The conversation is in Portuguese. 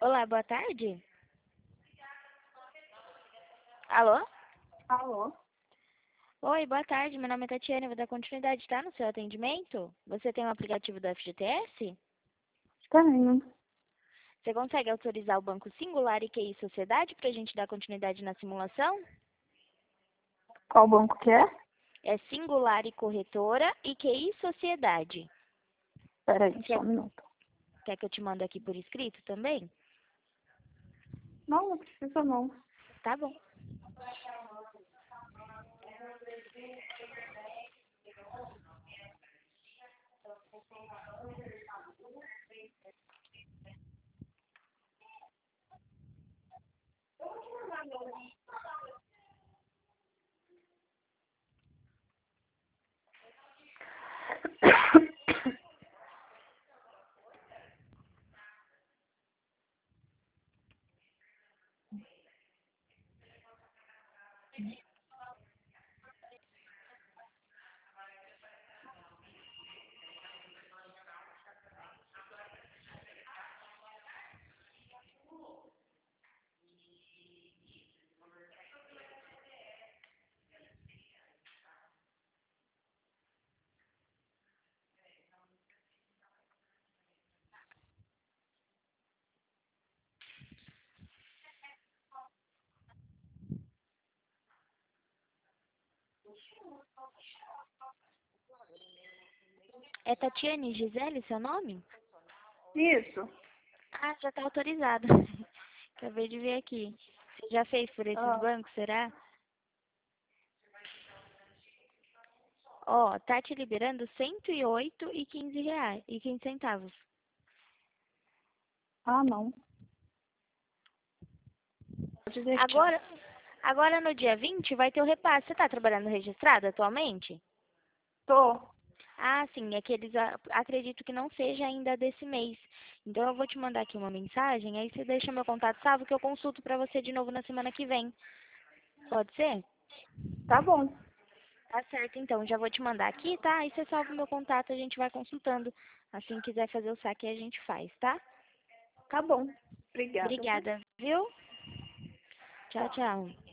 Olá, boa tarde. Alô? Alô? Oi, boa tarde. Meu nome é Tatiana. Vou dar continuidade, tá? No seu atendimento? Você tem um aplicativo do FGTS? Tenho. Você consegue autorizar o Banco Singular e QI Sociedade para a gente dar continuidade na simulação? Qual banco que é? É Singular e Corretora e QI Sociedade. Peraí, só Quer, um minuto. quer que eu te mande aqui por escrito também? Não, não precisa não. Tá bom. É Tatiane Gisele seu nome? Isso. Ah, já está autorizado. Acabei de ver aqui. Você já fez por esses Ah, bancos, será? Ó, tá te liberando 108,15 reais e 15 centavos. não. Pode deixar. Agora no dia 20 vai ter o repasse. Você tá trabalhando registrado atualmente? Tô. Ah, sim, é que eles acredito que não seja ainda desse mês. Então eu vou te mandar aqui uma mensagem, aí você deixa meu contato salvo que eu consulto pra você de novo na semana que vem. Pode ser? Tá bom. Tá certo, então. Já vou te mandar aqui, tá? Aí você salva o meu contato, a gente vai consultando. Assim quiser fazer o saque, a gente faz, tá? Tá bom. Obrigada. Obrigada, viu? Tchau, tchau.